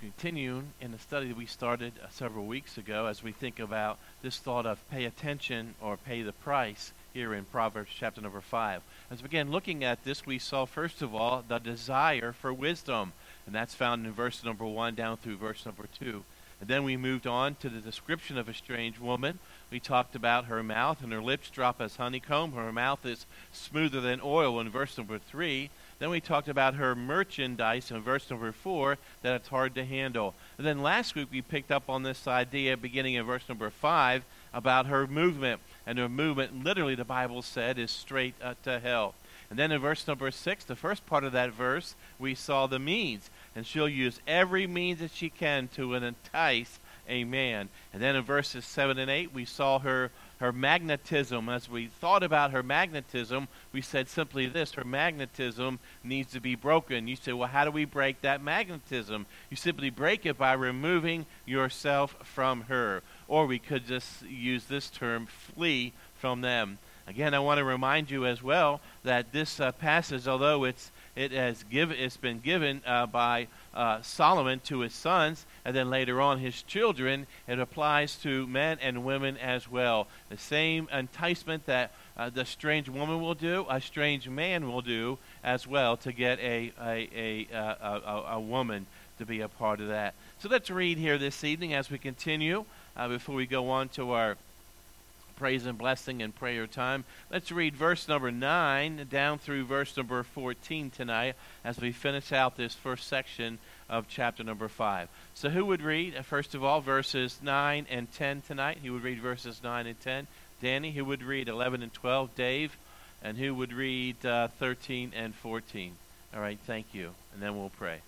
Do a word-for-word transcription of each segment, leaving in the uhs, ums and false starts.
continue in the study that we started uh, several weeks ago as we think about this thought of pay attention or pay the price here in Proverbs chapter number five. As we began looking at this, we saw first of all the desire for wisdom, and that's found in verse number one down through verse number two. And then we moved on to the description of a strange woman. We talked about her mouth, and her lips drop as honeycomb. Her mouth is smoother than oil in verse number three. Then we talked about her merchandise in verse number four, that it's hard to handle. And then last week we picked up on this idea beginning in verse number five about her movement. And her movement, literally the Bible said, is straight uh, to hell. And then in verse number six, the first part of that verse, we saw the means. And she'll use every means that she can to entice a man. And then in verses seven and eight, we saw her, her magnetism. As we thought about her magnetism, we said simply this: her magnetism needs to be broken. You say, well, how do we break that magnetism? You simply break it by removing yourself from her. Or we could just use this term, flee from them. Again, I want to remind you as well that this uh, passage, although it's it has given, it's been given uh, by uh, Solomon to his sons, and then later on his children, it applies to men and women as well. The same enticement that uh, the strange woman will do, a strange man will do as well to get a a a, a, a, a woman to be a part of that. So let's read here this evening as we continue uh, before we go on to our praise and blessing and prayer time. Let's read verse number nine down through verse number fourteen tonight as we finish out this first section of chapter number five. So who would read, uh, first of all, verses nine and ten tonight? Who would read verses nine and ten? Danny. Who would read eleven and twelve? Dave. And who would read uh, thirteen and fourteen? All right, thank you. And then we'll pray.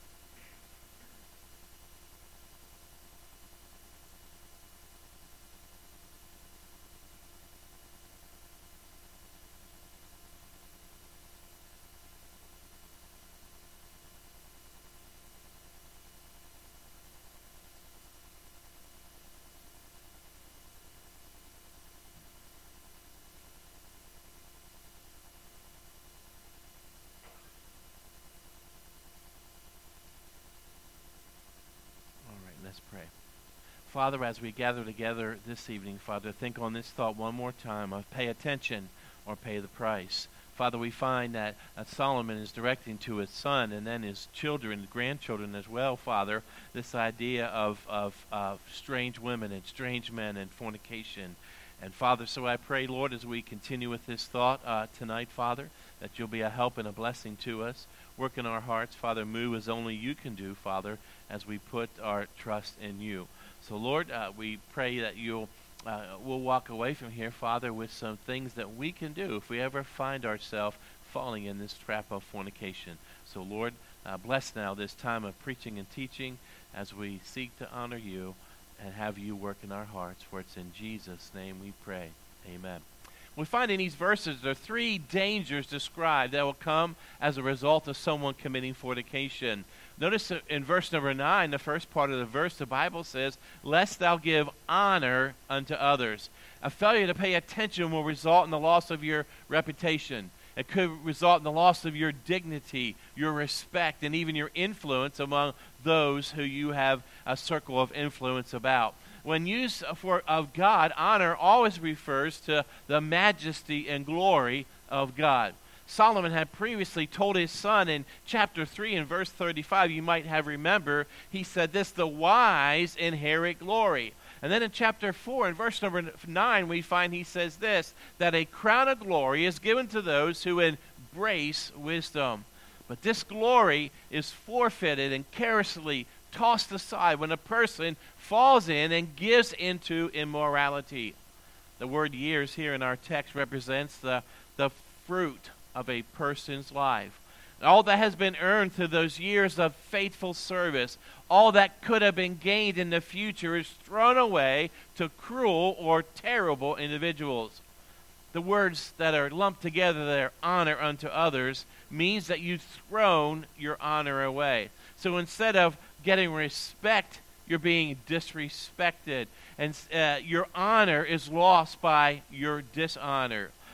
Let's pray. Father, as we gather together this evening, Father, think on this thought one more time of pay attention or pay the price. Father, we find that uh, Solomon is directing to his son and then his children, grandchildren as well, Father, this idea of, of, of strange women and strange men and fornication. And Father, so I pray, Lord, as we continue with this thought uh, tonight, Father, that you'll be a help and a blessing to us. Work in our hearts, Father. Move as only you can do, Father, as we put our trust in you. So, Lord, uh, we pray that you'll uh, we'll walk away from here, Father, with some things that we can do if we ever find ourselves falling in this trap of fornication. So, Lord, uh, bless now this time of preaching and teaching as we seek to honor you and have you work in our hearts. For it's in Jesus' name we pray. Amen. We find in these verses there are three dangers described that will come as a result of someone committing fornication. Notice in verse number nine, the first part of the verse, the Bible says, "Lest thou give honor unto others." A failure to pay attention will result in the loss of your reputation. It could result in the loss of your dignity, your respect, and even your influence among those who you have a circle of influence about. When used for of God, honor always refers to the majesty and glory of God. Solomon had previously told his son in chapter three and verse thirty-five, you might have remembered, he said this, "The wise inherit glory." And then in chapter four and verse number nine, we find he says this, that a crown of glory is given to those who embrace wisdom. But this glory is forfeited and carelessly tossed aside when a person falls in and gives into immorality. The word years here in our text represents the, the fruit of a person's life. All that has been earned through those years of faithful service, all that could have been gained in the future is thrown away to cruel or terrible individuals. The words that are lumped together there, honor unto others, means that you've thrown your honor away. So instead of getting respect, you're being disrespected. And uh, your honor is lost by your dishonor.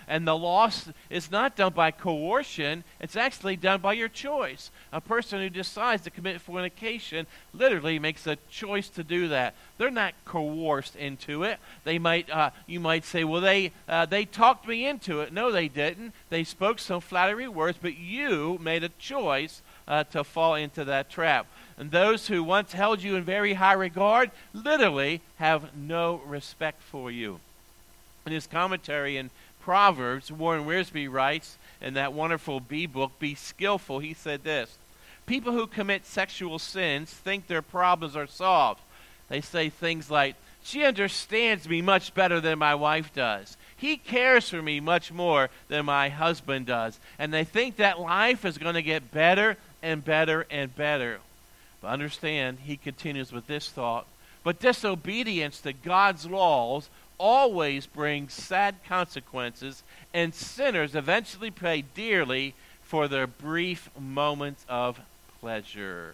And the loss is not done by coercion. It's actually done by your choice. A person who decides to commit fornication literally makes a choice to do that. They're not coerced into it. They might, uh, you might say, well, they uh, they talked me into it. No, they didn't. They spoke some flattery words, but you made a choice uh, to fall into that trap. And those who once held you in very high regard literally have no respect for you. In his commentary in Proverbs, Warren Wiersbe writes in that wonderful B book, Be Skillful, he said this: people who commit sexual sins think their problems are solved. They say things like, she understands me much better than my wife does. He cares for me much more than my husband does. And they think that life is going to get better and better and better. But understand, he continues with this thought, but disobedience to God's laws always brings sad consequences, and sinners eventually pay dearly for their brief moments of pleasure.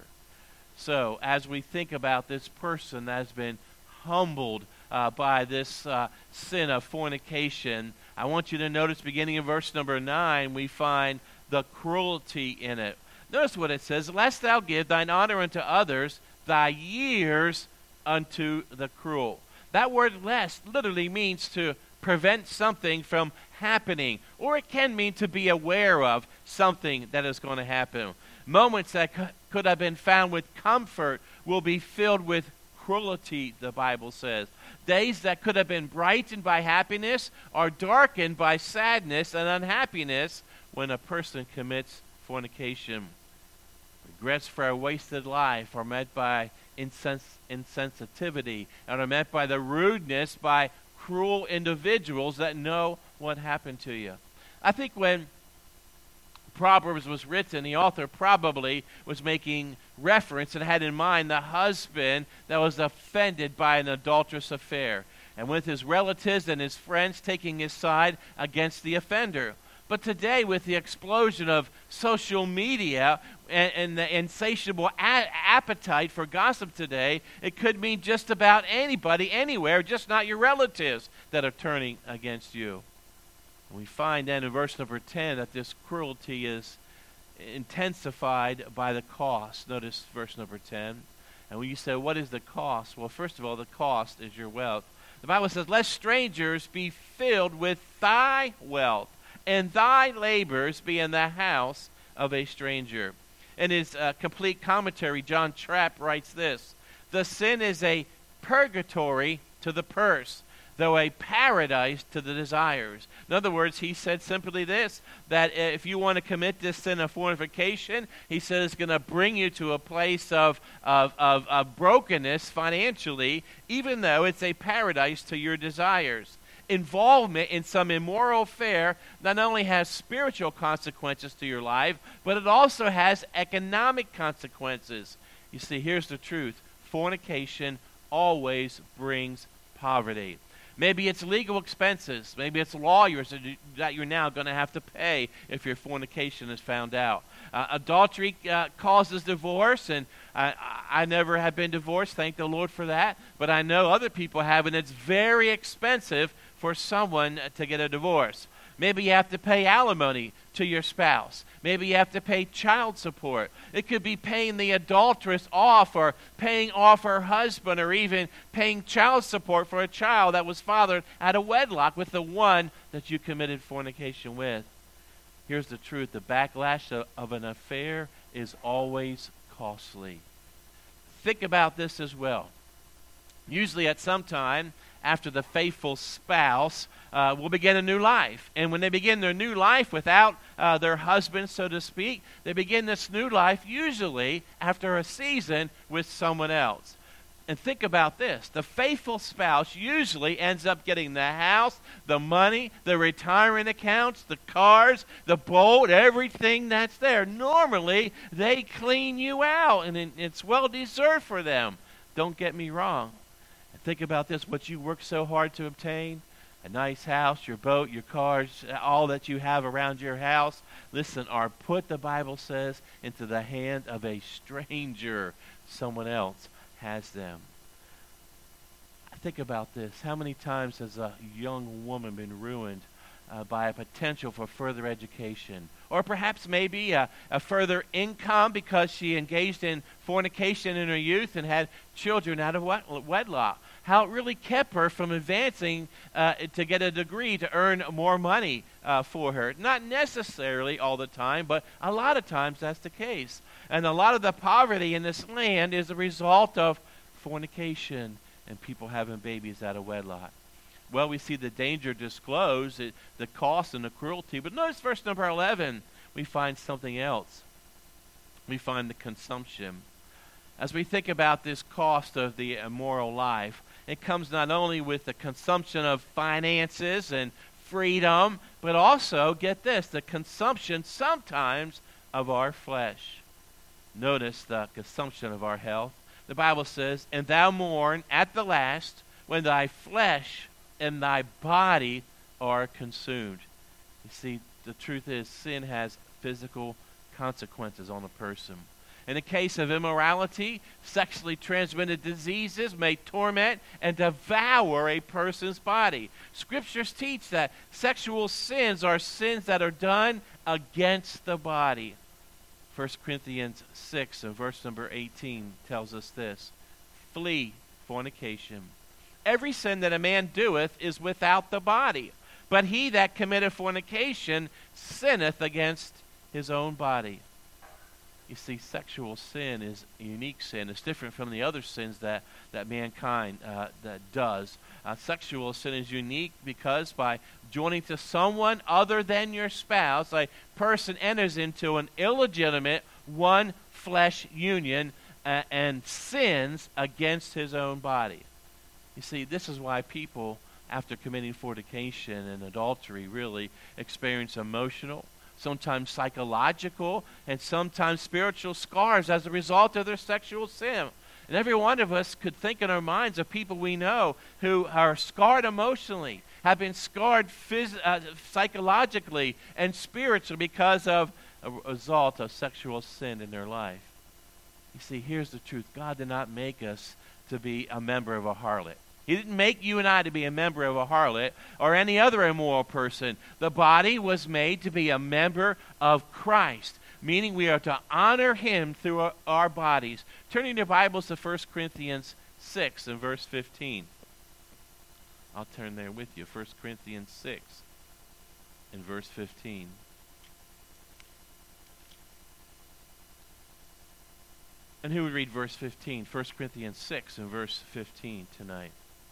So, as we think about this person that has been humbled uh, by this uh, sin of fornication, I want you to notice, beginning in verse number nine, we find the cruelty in it. Notice what it says, lest thou give thine honor unto others, thy years unto the cruel. That word lest literally means to prevent something from happening, or it can mean to be aware of something that is going to happen. Moments that c- could have been found with comfort will be filled with cruelty, the Bible says. Days that could have been brightened by happiness are darkened by sadness and unhappiness when a person commits fornication. Regrets for a wasted life are met by insens- insensitivity and are met by the rudeness by cruel individuals that know what happened to you. I think when Proverbs was written, the author probably was making reference and had in mind the husband that was offended by an adulterous affair, and with his relatives and his friends taking his side against the offender. But today, with the explosion of social media and, and the insatiable a- appetite for gossip today, it could mean just about anybody, anywhere, just not your relatives that are turning against you. And we find then in verse number ten that this cruelty is intensified by the cost. Notice verse number ten. And when you say, what is the cost? Well, first of all, the cost is your wealth. The Bible says, let strangers be filled with thy wealth, and thy labors be in the house of a stranger. In his uh, complete commentary, John Trapp writes this: the sin is a purgatory to the purse, though a paradise to the desires. In other words, he said simply this, that if you want to commit this sin of fornication, he said it's going to bring you to a place of, of, of, of brokenness financially, even though it's a paradise to your desires. Involvement in some immoral affair not only has spiritual consequences to your life, but it also has economic consequences. You see, here's the truth. Fornication always brings poverty. Maybe it's legal expenses. Maybe it's lawyers that, you, that you're now going to have to pay if your fornication is found out. Uh, adultery uh, causes divorce, and I, I never have been divorced, thank the Lord for that, but I know other people have, and it's very expensive for someone to get a divorce. Maybe you have to pay alimony to your spouse. Maybe you have to pay child support. It could be paying the adulteress off, or paying off her husband, or even paying child support for a child that was fathered out of wedlock with the one that you committed fornication with. Here's the truth. The backlash of, of an affair is always costly. Think about this as well. Usually at some time after the faithful spouse uh, will begin a new life. And when they begin their new life without uh, their husband, so to speak, they begin this new life usually after a season with someone else. And think about this. The faithful spouse usually ends up getting the house, the money, the retirement accounts, the cars, the boat, everything that's there. Normally, they clean you out, and it's well-deserved for them. Don't get me wrong. And think about this, what you work so hard to obtain, a nice house, your boat, your cars, all that you have around your house, listen, are put, the Bible says, into the hand of a stranger, someone else has them. Think about this. How many times has a young woman been ruined uh, by a potential for further education. Or perhaps maybe a, a further income because she engaged in fornication in her youth and had children out of wed- wedlock. How it really kept her from advancing uh, to get a degree to earn more money uh, for her. Not necessarily all the time, but a lot of times that's the case. And a lot of the poverty in this land is a result of fornication and people having babies out of wedlock. Well, we see the danger disclosed, it, the cost and the cruelty. But notice verse number eleven, we find something else. We find the consumption. As we think about this cost of the immoral life, it comes not only with the consumption of finances and freedom, but also, get this, the consumption sometimes of our flesh. Notice the consumption of our health. The Bible says, "And thou mourn at the last, when thy flesh and thy body are consumed." You see, the truth is sin has physical consequences on a person. In the case of immorality, sexually transmitted diseases may torment and devour a person's body. Scriptures teach that sexual sins are sins that are done against the body. First Corinthians six and verse number eighteen tells us this: "Flee fornication. Every sin that a man doeth is without the body, but he that committeth fornication sinneth against his own body." You see, sexual sin is a unique sin. It's different from the other sins that, that mankind uh, that does. Uh, sexual sin is unique because by joining to someone other than your spouse, a person enters into an illegitimate one flesh union uh, and sins against his own body. You see, this is why people, after committing fornication and adultery, really experience emotional, sometimes psychological, and sometimes spiritual scars as a result of their sexual sin. And every one of us could think in our minds of people we know who are scarred emotionally, have been scarred phys- uh, psychologically and spiritually because of a result of sexual sin in their life. You see, here's the truth. God did not make us to be a member of a harlot. He didn't make you and I to be a member of a harlot or any other immoral person. The body was made to be a member of Christ, meaning we are to honor him through our, our bodies. Turning your Bibles to First Corinthians six and verse fifteen. I'll turn there with you. First Corinthians six and verse fifteen. And who would read verse fifteen? First Corinthians six and verse fifteen tonight.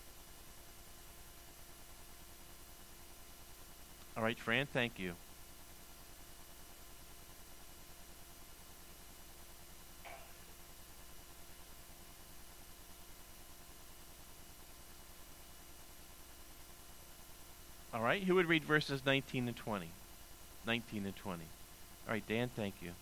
All right, Fran, thank you. All right, who would read verses nineteen and twenty? nineteen and twenty. All right, Dan, thank you.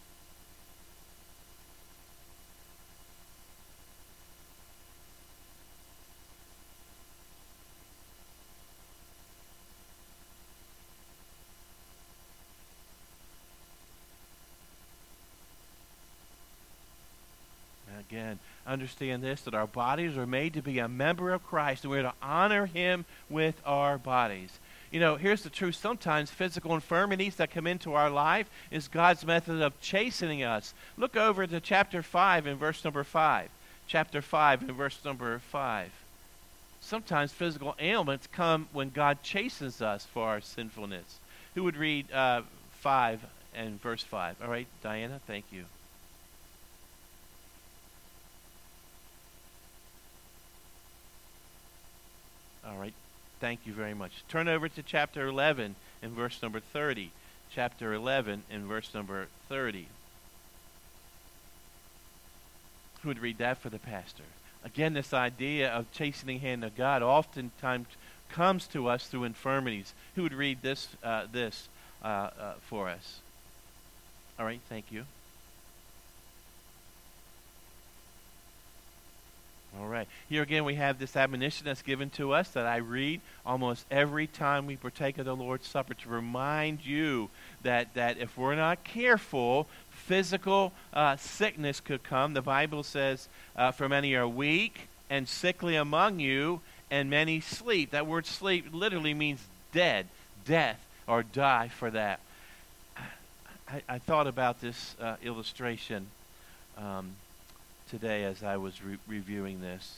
Again, understand this, that our bodies are made to be a member of Christ, and we're to honor him with our bodies. You know, here's the truth. Sometimes physical infirmities that come into our life is God's method of chastening us. Look over to chapter five and verse number five. Chapter five and verse number five. Sometimes physical ailments come when God chastens us for our sinfulness. Who would read uh, five and verse five? All right, Diana, thank you. All right, thank you very much. Turn over to chapter eleven and verse number thirty. Chapter eleven and verse number thirty. Who would read that for the pastor? Again, this idea of chastening hand of God oftentimes comes to us through infirmities. Who would read this uh, this uh, uh, for us? All right, thank you. All right. Here again we have this admonition that's given to us that I read almost every time we partake of the Lord's Supper to remind you that, that if we're not careful, physical uh, sickness could come. The Bible says, uh, for many are weak and sickly among you, and many sleep. That word sleep literally means dead, death. or die for that. I, I thought about this uh, illustration um, today as I was re- reviewing this.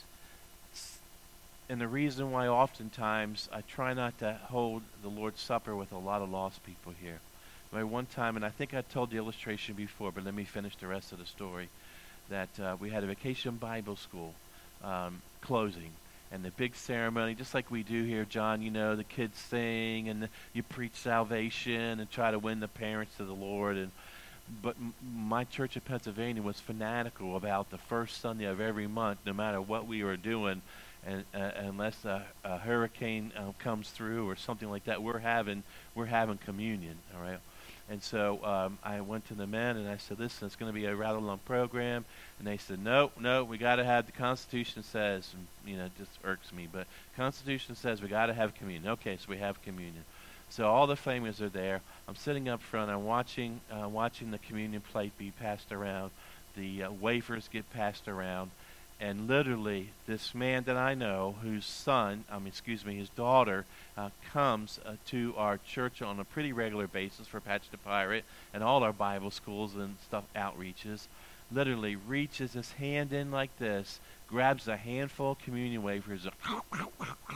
And the reason why oftentimes I try not to hold the Lord's Supper with a lot of lost people here. But one time, and I think I told the illustration before, but let me finish the rest of the story, that uh, we had a vacation Bible school um, closing. And the big ceremony, just like we do here, John, you know, the kids sing and the, you preach salvation and try to win the parents to the Lord. And But m- my church in Pennsylvania was fanatical about the first Sunday of every month, no matter what we were doing. And uh, unless a, a hurricane uh, comes through or something like that, we're having we're having communion, all right? And so um, I went to the men and I said, listen, it's going to be a rather long program. And they said, no, no, we got to have, the Constitution says, and, you know, it just irks me, but Constitution says we got to have communion. Okay, so we have communion. So all the families are there. I'm sitting up front. I'm watching uh, watching the communion plate be passed around. The uh, wafers get passed around. And literally, this man that I know, whose son, I mean, excuse me, his daughter, uh, comes uh, to our church on a pretty regular basis for Patch the Pirate and all our Bible schools and stuff outreaches, literally reaches his hand in like this, grabs a handful of communion wafers, and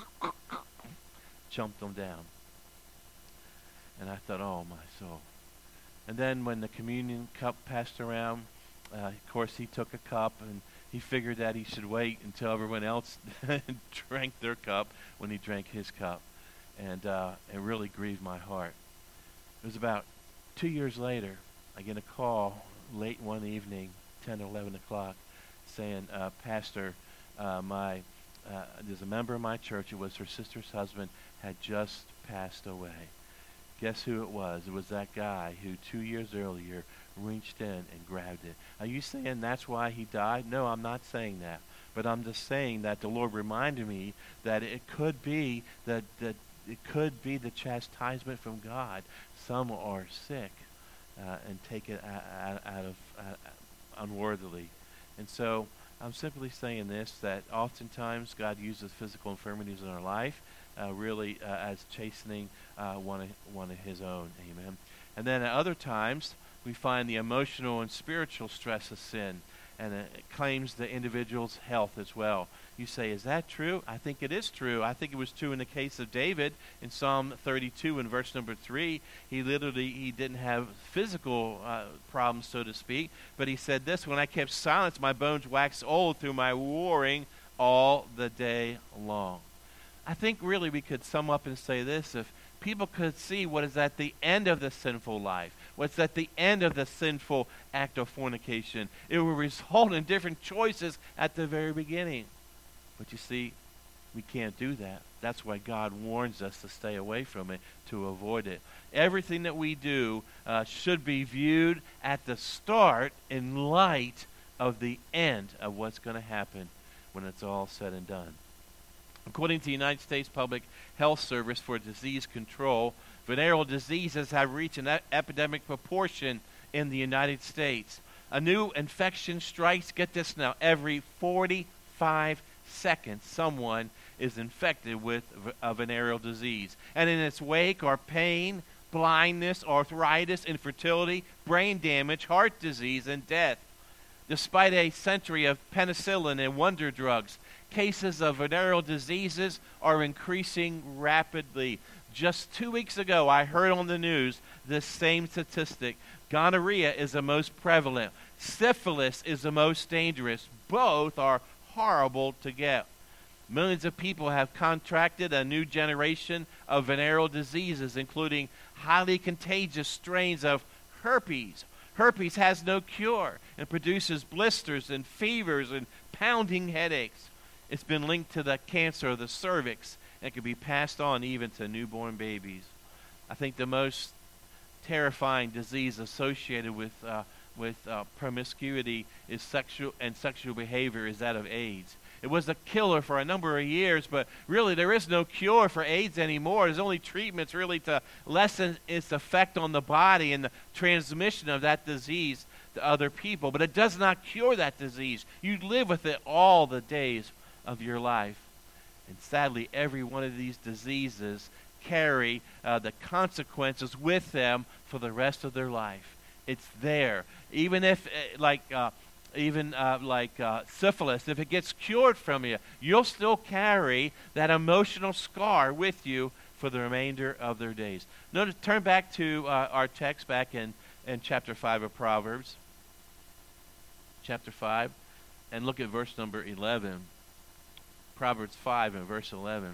chumped them down. And I thought, oh, my soul. And then when the communion cup passed around, uh, of course, he took a cup, and he figured that he should wait until everyone else drank their cup when he drank his cup. And uh, it really grieved my heart. It was about two years later, I get a call late one evening, ten or eleven o'clock, saying, uh, Pastor, uh, my uh, there's a member of my church, it was her sister's husband, had just passed away. Guess who it was? It was that guy who two years earlier reached in and grabbed it. Are you saying that's why he died? No, I'm not saying that. But I'm just saying that the Lord reminded me that it could be that, that it could be the chastisement from God. Some are sick uh, and take it out, out of uh, unworthily. And so I'm simply saying this, that oftentimes God uses physical infirmities in our life uh, really uh, as chastening uh, one, of, one of his own. Amen. And then at other times, we find the emotional and spiritual stress of sin, and it claims the individual's health as well. You say, is that true? I think it is true. I think it was true in the case of David in Psalm thirty-two in verse number three. He literally, he didn't have physical uh, problems, so to speak, but he said this, when I kept silence, my bones waxed old through my warring all the day long. I think really we could sum up and say this, if people could see what is at the end of the sinful life, what's at the end of the sinful act of fornication, it will result in different choices at the very beginning. But you see, we can't do that. That's why God warns us to stay away from it, to avoid it. Everything that we do uh, should be viewed at the start in light of the end of what's going to happen when it's all said and done. According to the United States Public Health Service for Disease Control, venereal diseases have reached an e- epidemic proportion in the United States. A new infection strikes, get this now, every forty-five seconds someone is infected with a venereal disease. And in its wake are pain, blindness, arthritis, infertility, brain damage, heart disease, and death. Despite a century of penicillin and wonder drugs, cases of venereal diseases are increasing rapidly. Just two weeks ago, I heard on the news this same statistic. Gonorrhea is the most prevalent. Syphilis is the most dangerous. Both are horrible to get. Millions of people have contracted a new generation of venereal diseases, including highly contagious strains of herpes. Herpes has no cure and produces blisters and fevers and pounding headaches. It's been linked to the cancer of the cervix and can be passed on even to newborn babies. I think the most terrifying disease associated with uh, with uh, promiscuity is sexual and sexual behavior is that of AIDS. It was a killer for a number of years, but really there is no cure for AIDS anymore. There's only treatments really to lessen its effect on the body and the transmission of that disease to other people. But it does not cure that disease. You live with it all the days of your life. And sadly, every one of these diseases carry uh, the consequences with them for the rest of their life. It's there. Even if, uh, like, uh, even uh, like uh, syphilis, if it gets cured from you, you'll still carry that emotional scar with you for the remainder of their days. Notice, turn back to uh, our text back in, in chapter five of Proverbs. Chapter five, and look at verse number eleven. Proverbs five and verse eleven.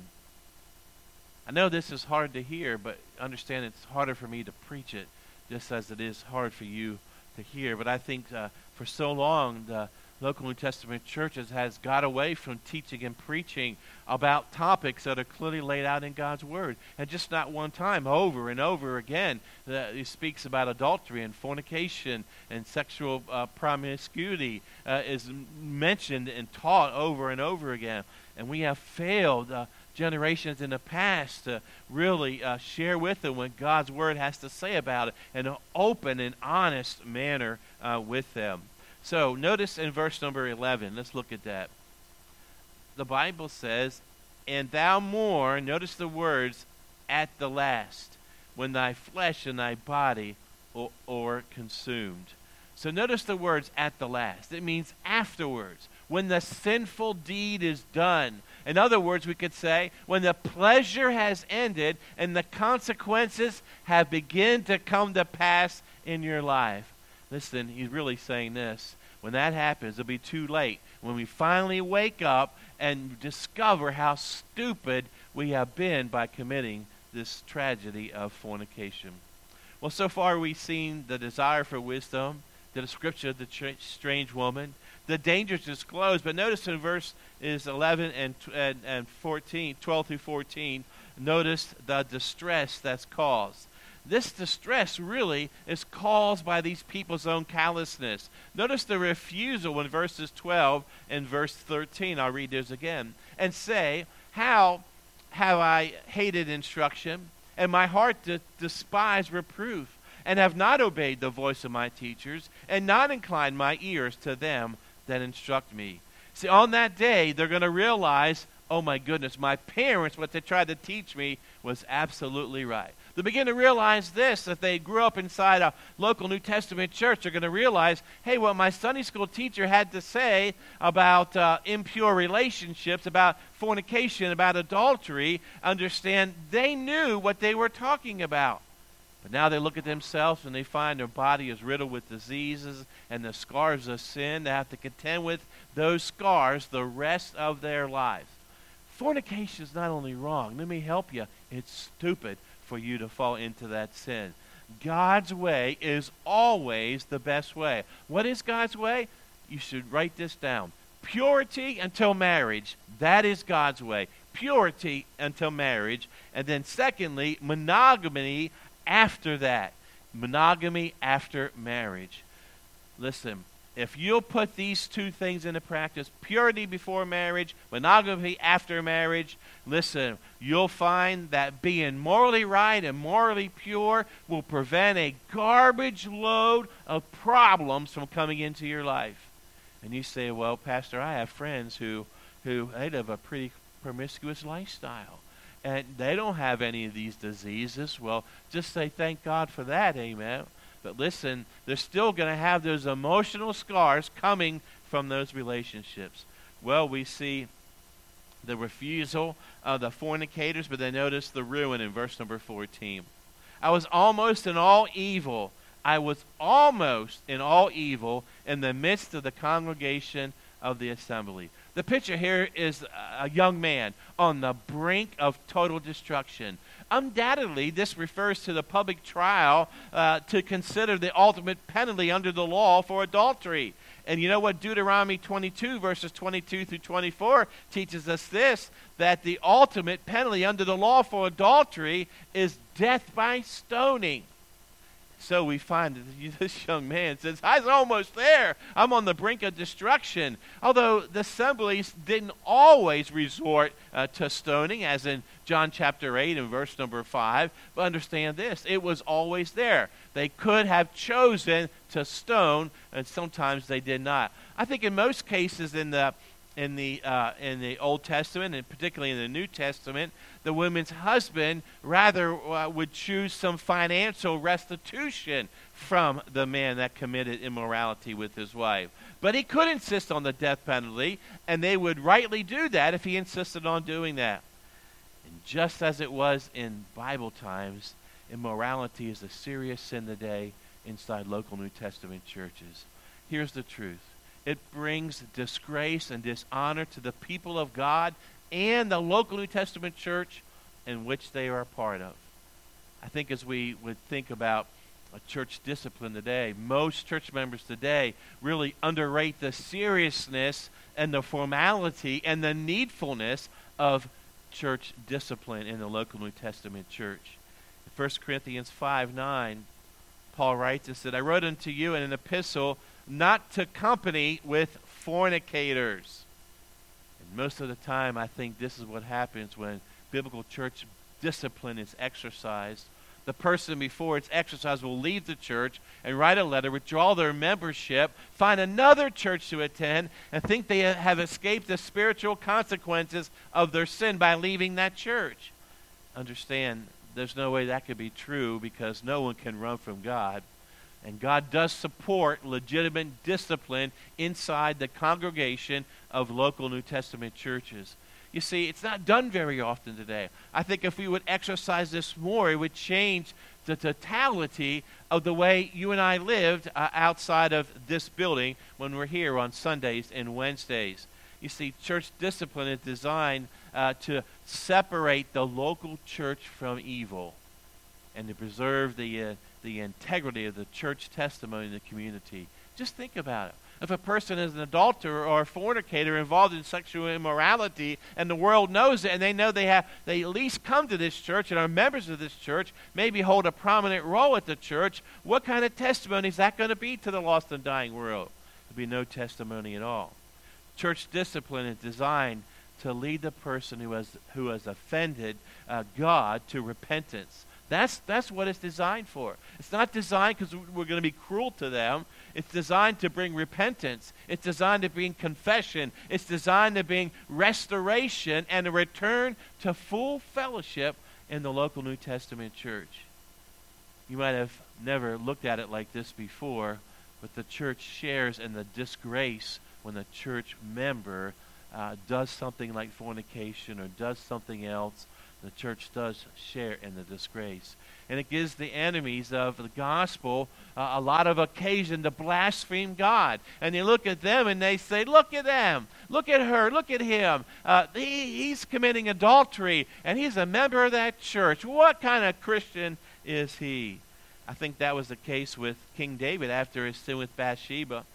I know this is hard to hear, but understand it's harder for me to preach it, just as it is hard for you to hear. But I think uh, for so long, the local New Testament churches has got away from teaching and preaching about topics that are clearly laid out in God's Word. And just not one time, over and over again, uh, he speaks about adultery and fornication and sexual uh, promiscuity uh, is mentioned and taught over and over again. And we have failed uh, generations in the past to really uh, share with them what God's Word has to say about it in an open and honest manner uh, with them. So notice in verse number eleven, let's look at that. The Bible says, and thou more, notice the words, at the last, when thy flesh and thy body are, are consumed. So notice the words at the last. It means afterwards, when the sinful deed is done. In other words, we could say, when the pleasure has ended and the consequences have begun to come to pass in your life. Listen, he's really saying this. When that happens, it'll be too late. When we finally wake up and discover how stupid we have been by committing this tragedy of fornication. Well, so far we've seen the desire for wisdom, the description of the tr- strange woman, the dangers disclosed. But notice in verse is eleven and, and, and fourteen, twelve through fourteen, notice the distress that's caused. This distress really is caused by these people's own callousness. Notice the refusal in verses twelve and verse thirteen. I'll read those again. And say, how have I hated instruction, and my heart de- despised reproof, and have not obeyed the voice of my teachers, and not inclined my ears to them that instruct me. See, on that day, they're going to realize, oh my goodness, my parents, what they tried to teach me was absolutely right. They begin to realize this, that they grew up inside a local New Testament church. They're going to realize, hey, what my Sunday school teacher had to say about uh, impure relationships, about fornication, about adultery, understand they knew what they were talking about. But now they look at themselves and they find their body is riddled with diseases and the scars of sin. They have to contend with those scars the rest of their lives. Fornication is not only wrong, let me help you, it's stupid for you to fall into that sin. God's way is always the best way. What is God's way? You should write this down. Purity until marriage. That is God's way. Purity until marriage. And then secondly, monogamy after that. Monogamy after marriage. Listen, if you'll put these two things into practice, purity before marriage, monogamy after marriage, listen, you'll find that being morally right and morally pure will prevent a garbage load of problems from coming into your life. And you say, well, Pastor, I have friends who, who they live a pretty promiscuous lifestyle, and they don't have any of these diseases. Well, just say thank God for that, amen. But listen, they're still going to have those emotional scars coming from those relationships. Well, we see the refusal of the fornicators, but then notice the ruin in verse number fourteen. I was almost in all evil. I was almost in all evil in the midst of the congregation of the assembly. The picture here is a young man on the brink of total destruction. Undoubtedly, this refers to the public trial uh, to consider the ultimate penalty under the law for adultery. And you know what Deuteronomy twenty-two, verses twenty-two through twenty-four teaches us this, that the ultimate penalty under the law for adultery is death by stoning. So we find that this young man says, I was almost there. I'm on the brink of destruction. Although the assemblies didn't always resort uh, to stoning, as in John chapter eight and verse number five. But understand this, it was always there. They could have chosen to stone, and sometimes they did not. I think in most cases in the in the uh, in the Old Testament, and particularly in the New Testament, the woman's husband rather uh, would choose some financial restitution from the man that committed immorality with his wife. But he could insist on the death penalty, and they would rightly do that if he insisted on doing that. And just as it was in Bible times, immorality is a serious sin today inside local New Testament churches. Here's the truth. It brings disgrace and dishonor to the people of God and the local New Testament church in which they are a part of. I think as we would think about a church discipline today, most church members today really underrate the seriousness and the formality and the needfulness of church discipline in the local New Testament church. In First Corinthians five nine, Paul writes and said, I wrote unto you in an epistle not to company with fornicators. And most of the time, I think this is what happens when biblical church discipline is exercised. The person before it's exercised will leave the church and write a letter, withdraw their membership, find another church to attend, and think they have escaped the spiritual consequences of their sin by leaving that church. Understand, there's no way that could be true because no one can run from God. And God does support legitimate discipline inside the congregation of local New Testament churches. You see, it's not done very often today. I think if we would exercise this more, it would change the totality of the way you and I lived uh, outside of this building when we're here on Sundays and Wednesdays. You see, church discipline is designed uh, to separate the local church from evil and to preserve the uh, the integrity of the church testimony in the community. Just think about it. If a person is an adulterer or a fornicator involved in sexual immorality and the world knows it and they know they have they at least come to this church and are members of this church, maybe hold a prominent role at the church, what kind of testimony is that going to be to the lost and dying world? There'll be no testimony at all. Church discipline is designed to lead the person who has who has offended uh, God to repentance. That's that's what it's designed for. It's not designed because we're going to be cruel to them. It's designed to bring repentance. It's designed to bring confession. It's designed to bring restoration and a return to full fellowship in the local New Testament church. You might have never looked at it like this before, but the church shares in the disgrace when a church member uh, does something like fornication or does something else. The church does share in the disgrace. And it gives the enemies of the gospel uh, a lot of occasion to blaspheme God. And they look at them and they say, look at them. Look at her. Look at him. Uh, he, he's committing adultery, and he's a member of that church. What kind of Christian is he? I think that was the case with King David after his sin with Bathsheba.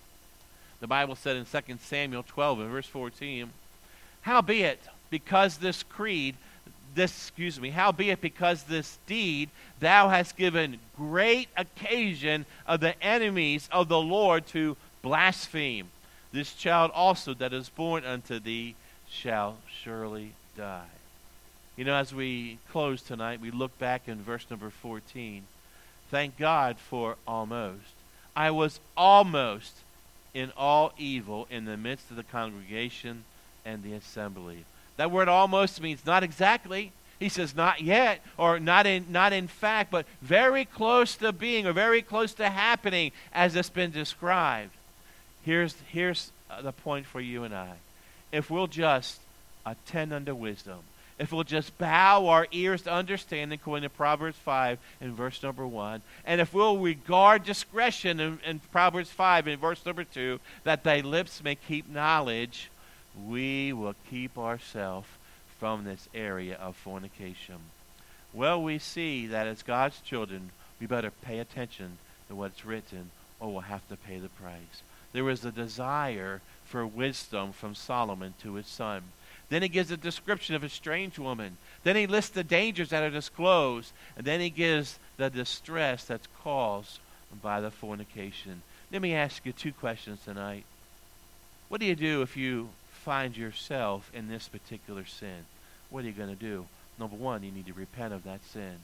The Bible said in Second Samuel twelve and verse fourteen, Howbeit, because this creed, This, excuse me, howbeit because this deed thou hast given great occasion of the enemies of the Lord to blaspheme. This child also that is born unto thee shall surely die. You know, as we close tonight, we look back in verse number fourteen. Thank God for almost. I was almost in all evil in the midst of the congregation and the assembly. That word almost means not exactly. He says not yet, or not in not in fact, but very close to being, or very close to happening as it's been described. Here's, here's the point for you and I. If we'll just attend unto wisdom, if we'll just bow our ears to understanding, according to Proverbs five in verse number one, and if we'll regard discretion in, in Proverbs five in verse number two, that thy lips may keep knowledge, we will keep ourselves from this area of fornication. Well, we see that as God's children, we better pay attention to what's written, or we'll have to pay the price. There was a desire for wisdom from Solomon to his son. Then he gives a description of a strange woman. Then he lists the dangers that are disclosed. And then he gives the distress that's caused by the fornication. Let me ask you two questions tonight. What do you do if you find yourself in this particular sin? What are you going to do? Number one, you need to repent of that sin.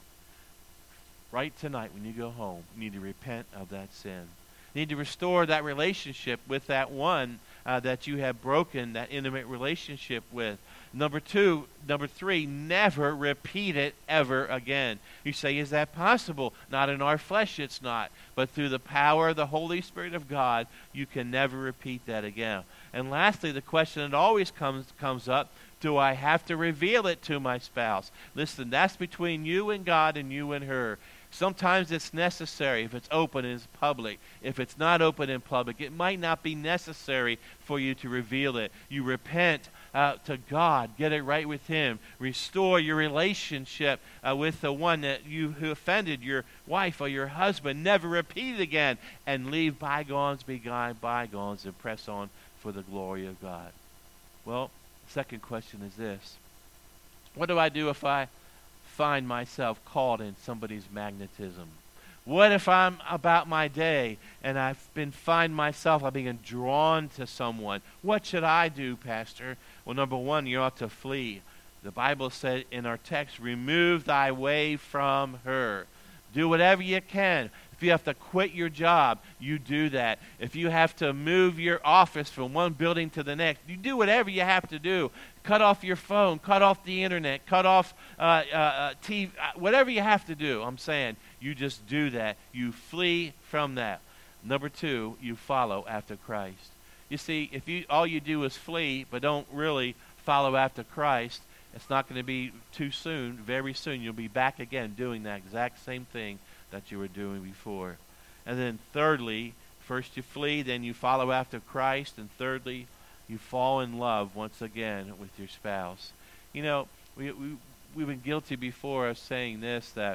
Right tonight when you go home, you need to repent of that sin. You need to restore that relationship with that one uh, that you have broken that intimate relationship with. Number two, number three, never repeat it ever again. You say, is that possible? Not in our flesh, it's not. But through the power of the Holy Spirit of God, you can never repeat that again. And lastly, the question that always comes comes up, do I have to reveal it to my spouse? Listen, that's between you and God and you and her. Sometimes it's necessary if it's open and it's public. If it's not open in public, it might not be necessary for you to reveal it. You repent uh, to God, get it right with Him, restore your relationship uh, with the one that you who offended, your wife or your husband. Never repeat it again, and leave bygones be bygones and press on for the glory of God. Well, second question is this: what do I do if I find myself caught in somebody's magnetism? What if I'm about my day and I've been find myself I'm being drawn to someone? What should I do, Pastor? Well, number one, you ought to flee. The Bible said in our text, remove thy way from her. Do whatever you can. If you have to quit your job, you do that. If you have to move your office from one building to the next, you do whatever you have to do. Cut off your phone, cut off the internet, cut off uh, uh, uh, T V, uh, whatever you have to do. I'm saying you just do that. You flee from that. Number two, you follow after Christ. You see, if you all you do is flee but don't really follow after Christ, it's not going to be too soon. Very soon you'll be back again doing that exact same thing that you were doing before. And then thirdly, first you flee, then you follow after Christ, and thirdly, you fall in love once again with your spouse. You know, we, we, we've been guilty before of saying this, that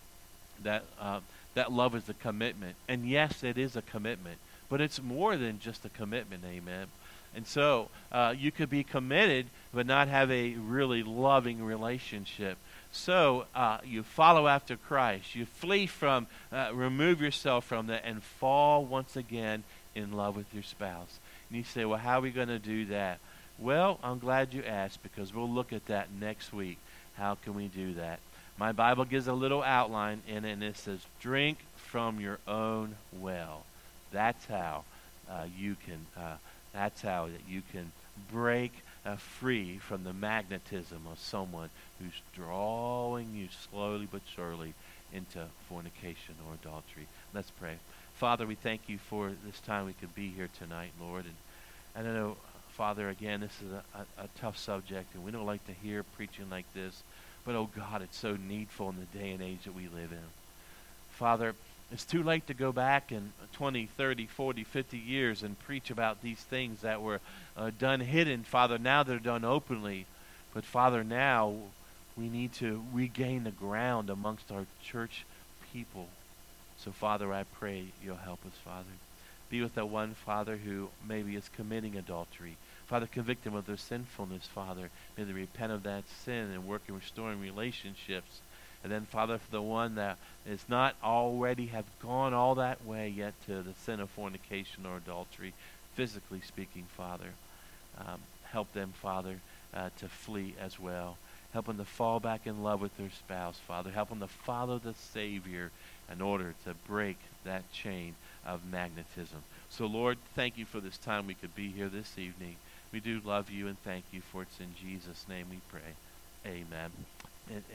that uh, that love is a commitment. And yes, it is a commitment, but it's more than just a commitment, amen. And so uh, you could be committed but not have a really loving relationship. So uh, you follow after Christ. You flee from, uh, remove yourself from that, and fall once again in love with your spouse. And you say, well, how are we going to do that? Well, I'm glad you asked, because we'll look at that next week. How can we do that? My Bible gives a little outline in it, and it says, drink from your own well. That's how uh, you can, uh, that's how that you can break uh, free from the magnetism of someone who's drawing you slowly but surely into fornication or adultery. Let's pray. Father, we thank you for this time we could be here tonight, Lord. And, and I know, Father, again, this is a, a, a tough subject, and we don't like to hear preaching like this. But, oh God, it's so needful in the day and age that we live in. Father, it's too late to go back in twenty, thirty, forty, fifty years and preach about these things that were uh, done hidden. Father, now they're done openly. But, Father, now we need to regain the ground amongst our church people. So, Father, I pray you'll help us, Father. Be with that one, Father, who maybe is committing adultery. Father, convict them of their sinfulness, Father. May they repent of that sin and work in restoring relationships. And then, Father, for the one that is not already have gone all that way yet to the sin of fornication or adultery, physically speaking, Father, um, help them, Father, uh, to flee as well. Help them to fall back in love with their spouse, Father. Help them to follow the Savior in order to break that chain of magnetism. So, Lord, thank you for this time we could be here this evening. We do love you and thank you for it's in Jesus' name we pray. Amen. And,